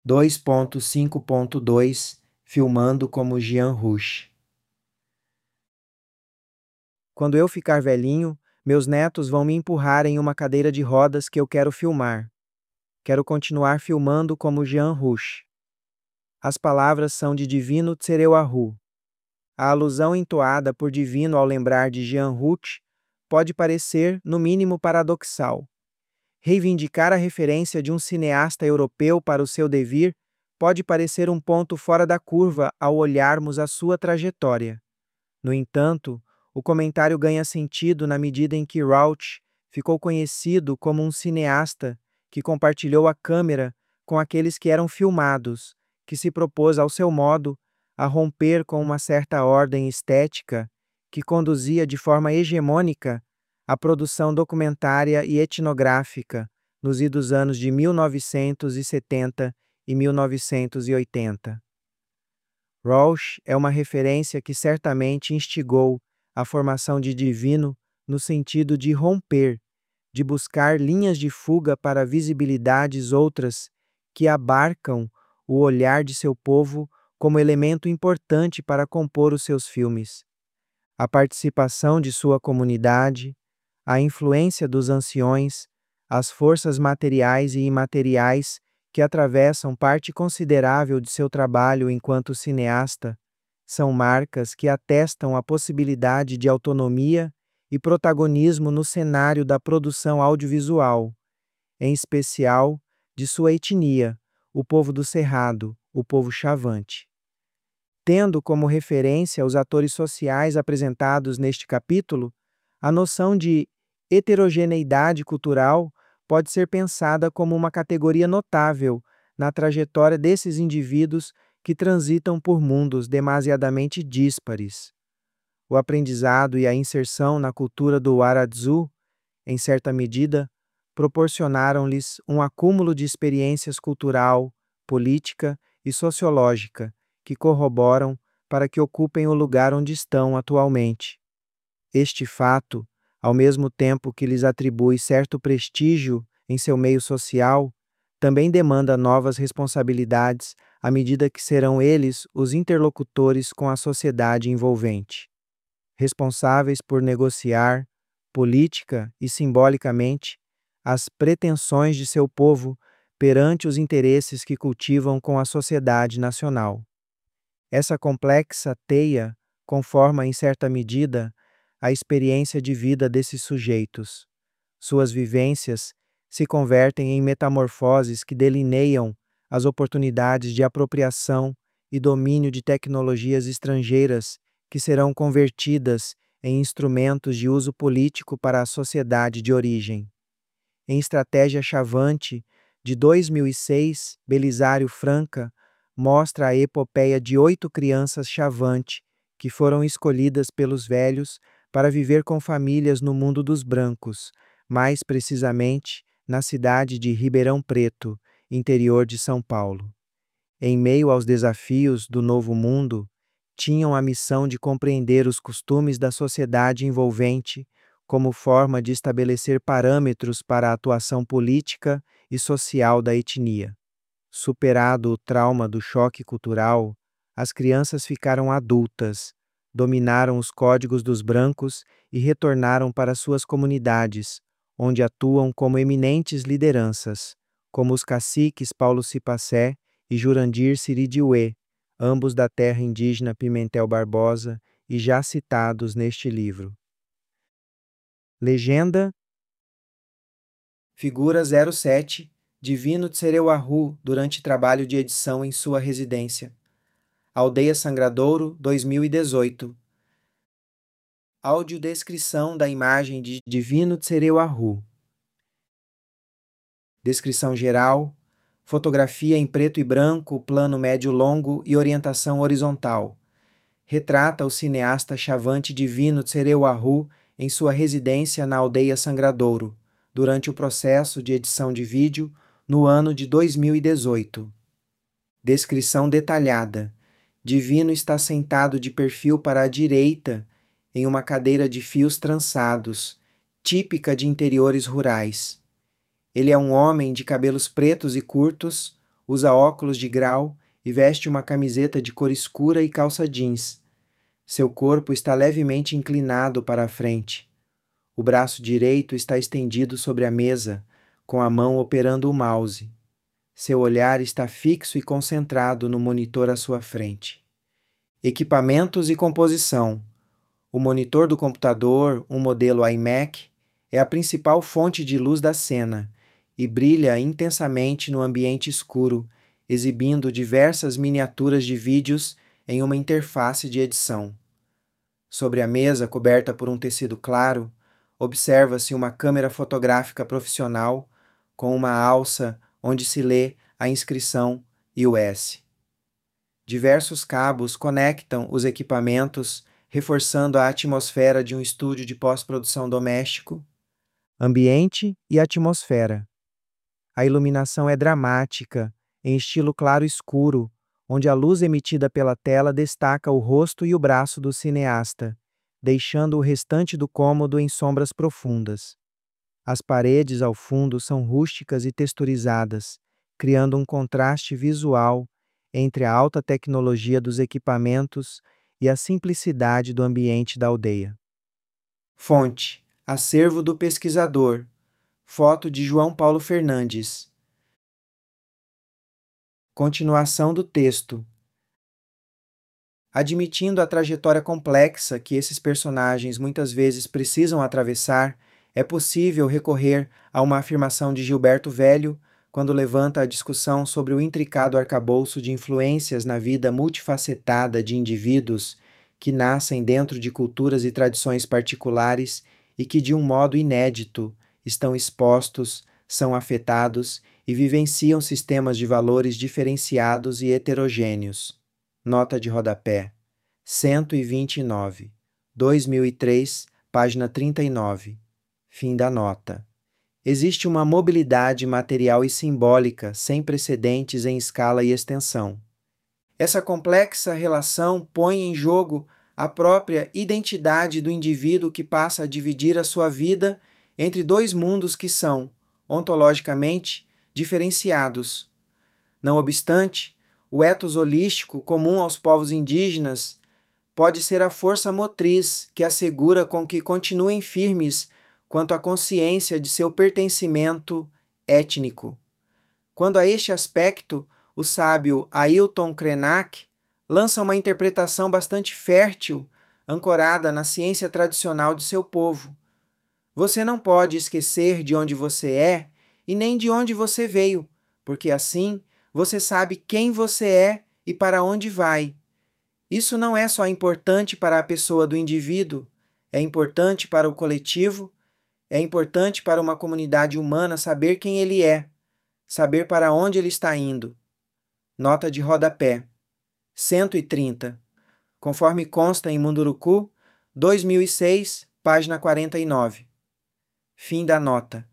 2.5.2 Filmando como Jean Rouch. Quando eu ficar velhinho, meus netos vão me empurrar em uma cadeira de rodas que eu quero filmar. Quero continuar filmando como Jean Rouch. As palavras são de Divino Tsereuarru. A alusão entoada por Divino ao lembrar de Jean Rouch pode parecer, no mínimo, paradoxal. Reivindicar a referência de um cineasta europeu para o seu devir pode parecer um ponto fora da curva ao olharmos a sua trajetória. No entanto, o comentário ganha sentido na medida em que Rouch ficou conhecido como um cineasta que compartilhou a câmera com aqueles que eram filmados, que se propôs, ao seu modo, a romper com uma certa ordem estética que conduzia de forma hegemônica a produção documentária e etnográfica nos idos anos de 1970 e 1980. Rouch é uma referência que certamente instigou a formação de Divino no sentido de romper, de buscar linhas de fuga para visibilidades outras que abarcam o olhar de seu povo como elemento importante para compor os seus filmes. A participação de sua comunidade, a influência dos anciões, as forças materiais e imateriais que atravessam parte considerável de seu trabalho enquanto cineasta, são marcas que atestam a possibilidade de autonomia e protagonismo no cenário da produção audiovisual, em especial de sua etnia, o povo do Cerrado, o povo Chavante. Tendo como referência os atores sociais apresentados neste capítulo, a noção de heterogeneidade cultural pode ser pensada como uma categoria notável na trajetória desses indivíduos que transitam por mundos demasiadamente díspares. O aprendizado e a inserção na cultura do Aradzu, em certa medida, proporcionaram-lhes um acúmulo de experiências cultural, política e sociológica que corroboram para que ocupem o lugar onde estão atualmente. Este fato, ao mesmo tempo que lhes atribui certo prestígio em seu meio social, também demanda novas responsabilidades à medida que serão eles os interlocutores com a sociedade envolvente. Responsáveis por negociar, política e simbolicamente, as pretensões de seu povo perante os interesses que cultivam com a sociedade nacional. Essa complexa teia conforma, em certa medida, a experiência de vida desses sujeitos. Suas vivências se convertem em metamorfoses que delineiam as oportunidades de apropriação e domínio de tecnologias estrangeiras que serão convertidas em instrumentos de uso político para a sociedade de origem. Em Estratégia Chavante, de 2006, Belisário Franca mostra a epopeia de 8 crianças Chavante que foram escolhidas pelos velhos para viver com famílias no mundo dos brancos, mais precisamente na cidade de Ribeirão Preto, interior de São Paulo. Em meio aos desafios do novo mundo, tinham a missão de compreender os costumes da sociedade envolvente como forma de estabelecer parâmetros para a atuação política e social da etnia. Superado o trauma do choque cultural, as crianças ficaram adultas, dominaram os códigos dos brancos e retornaram para suas comunidades, onde atuam como eminentes lideranças, como os caciques Paulo Cipacé e Jurandir Siridiuê, ambos da terra indígena Pimentel Barbosa e já citados neste livro. Legenda: Figura 07, Divino Tsereuarru, durante trabalho de edição em sua residência. Aldeia Sangradouro, 2018. Audiodescrição da imagem de Divino Tsereuarru. Descrição geral: fotografia em preto e branco, plano médio-longo e orientação horizontal. Retrata o cineasta Chavante Divino Tsereuarru em sua residência na Aldeia Sangradouro, durante o processo de edição de vídeo no ano de 2018. Descrição detalhada: Divino está sentado de perfil para a direita em uma cadeira de fios trançados, típica de interiores rurais. Ele é um homem de cabelos pretos e curtos, Usa óculos de grau e veste uma camiseta de cor escura e calça jeans. Seu corpo está levemente inclinado para a frente. O braço direito está estendido sobre a mesa, com a mão operando o mouse. Seu olhar está fixo e concentrado no monitor à sua frente. Equipamentos e composição. O monitor do computador, um modelo iMac, é a principal fonte de luz da cena e brilha intensamente no ambiente escuro, exibindo diversas miniaturas de vídeos em uma interface de edição. Sobre a mesa, coberta por um tecido claro, observa-se uma câmera fotográfica profissional com uma alça onde se lê a inscrição US. Diversos cabos conectam os equipamentos, reforçando a atmosfera de um estúdio de pós-produção doméstico. Ambiente e atmosfera. A iluminação é dramática, em estilo claro-escuro, onde a luz emitida pela tela destaca o rosto e o braço do cineasta, deixando o restante do cômodo em sombras profundas. As paredes ao fundo são rústicas e texturizadas, criando um contraste visual entre a alta tecnologia dos equipamentos e a simplicidade do ambiente da aldeia. Fonte: Acervo do pesquisador. Foto de João Paulo Fernandes. Continuação do texto. Admitindo a trajetória complexa que esses personagens muitas vezes precisam atravessar, é possível recorrer a uma afirmação de Gilberto Velho quando levanta a discussão sobre o intricado arcabouço de influências na vida multifacetada de indivíduos que nascem dentro de culturas e tradições particulares e que, de um modo inédito, estão expostos, são afetados e vivenciam sistemas de valores diferenciados e heterogêneos. Nota de rodapé. 129. 2003, página 39. Fim da nota. Existe uma mobilidade material e simbólica sem precedentes em escala e extensão. Essa complexa relação põe em jogo a própria identidade do indivíduo que passa a dividir a sua vida entre dois mundos que são, ontologicamente, diferenciados. Não obstante, o ethos holístico comum aos povos indígenas pode ser a força motriz que assegura com que continuem firmes quanto à consciência de seu pertencimento étnico. Quando a este aspecto, o sábio Ailton Krenak lança uma interpretação bastante fértil, ancorada na ciência tradicional de seu povo. Você não pode esquecer de onde você é e nem de onde você veio, porque assim você sabe quem você é e para onde vai. Isso não é só importante para a pessoa do indivíduo, é importante para o coletivo, é importante para uma comunidade humana saber quem ele é, saber para onde ele está indo. Nota de rodapé. 130. Conforme consta em Munduruku, 2006, página 49. Fim da nota.